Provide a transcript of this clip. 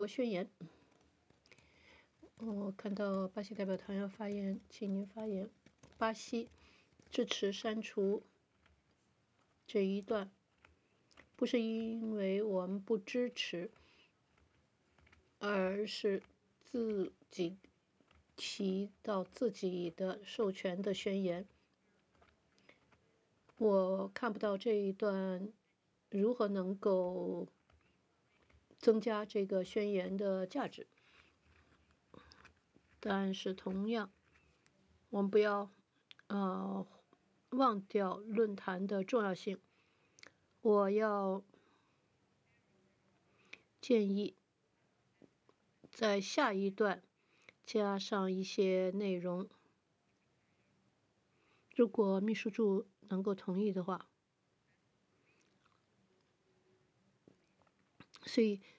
宣言。我看到巴西代表团要发言，请您发言。巴西支持删除这一段，不是因为我们不支持，而是自己提到自己的授权的宣言。我看不到这一段如何能够增加这个宣言的价值。但是同样，我们不要忘掉论坛的重要性。我要建议在下一段加上一些内容，如果秘书处能够同意的话。所以